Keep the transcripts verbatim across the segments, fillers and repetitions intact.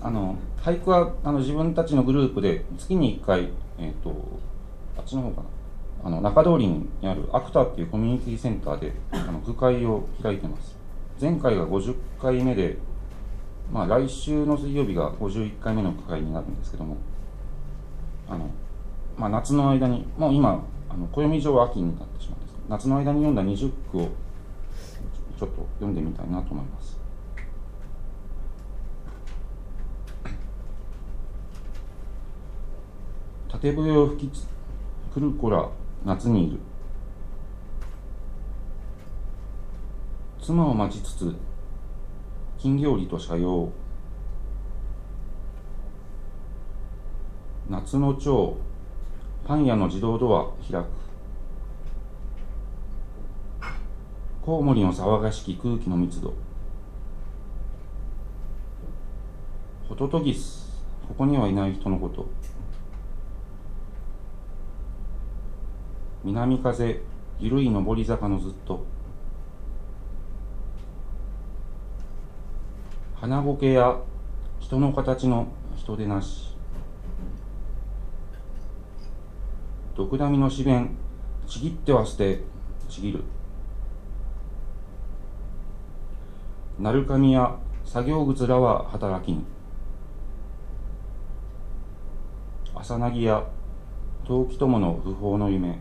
あの俳句はあの自分たちのグループで月にいっかい、えー、とあっちの方かな、あの中通りにあるアクターっていうコミュニティセンターであの部会を開いてます。前回がごじゅっかいめで、まあ、来週の水曜日がごじゅういっかいめの部会になるんですけども、あの、まあ、夏の間にもう今あの暦上は秋になってしまうんですけど、夏の間に読んだにじゅっくをちょっと読んでみたいなと思います。縦笛を吹きつ来る子ら夏にいる。妻を待ちつつ金魚売りと斜陽。夏の蝶、パン屋の自動ドア開く。コウモリの騒がしき空気の密度。ホトトギス、ここにはいない人のこと。南風、ゆるい上り坂のずっと。花苔や人の形の人でなし。毒ダミの紙弁、ちぎっては捨て、ちぎる。鳴神や作業靴らは働きぬ。朝なぎや陶器友の不法の夢。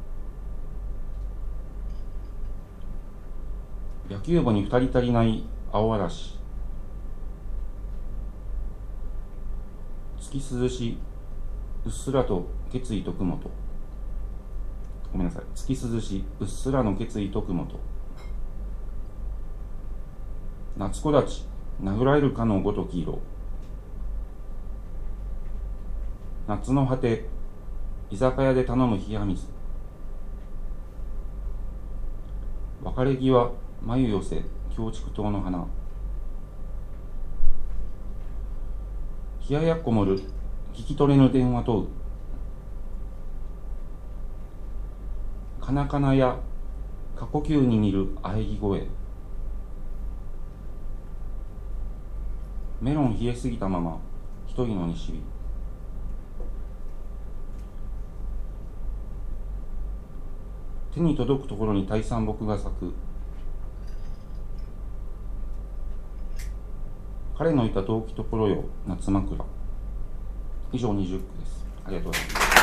野球部に二人足りない青嵐。月涼しうっすらと決意と雲と。ごめんなさい。月涼しうっすらの決意と雲と。夏木立ち殴られるかのごとき色。夏の果て居酒屋で頼む冷や水。別れ際眉寄せ京畜島の花。冷ややっこもる聞き取れぬ電話問う。かなかなや過呼吸に似る喘ぎ声。メロン冷えすぎたまま一人の西日。手に届くところに大山木が咲く。彼のいた遠きところよ夏枕。以上にじゅっくです。ありがとうございます。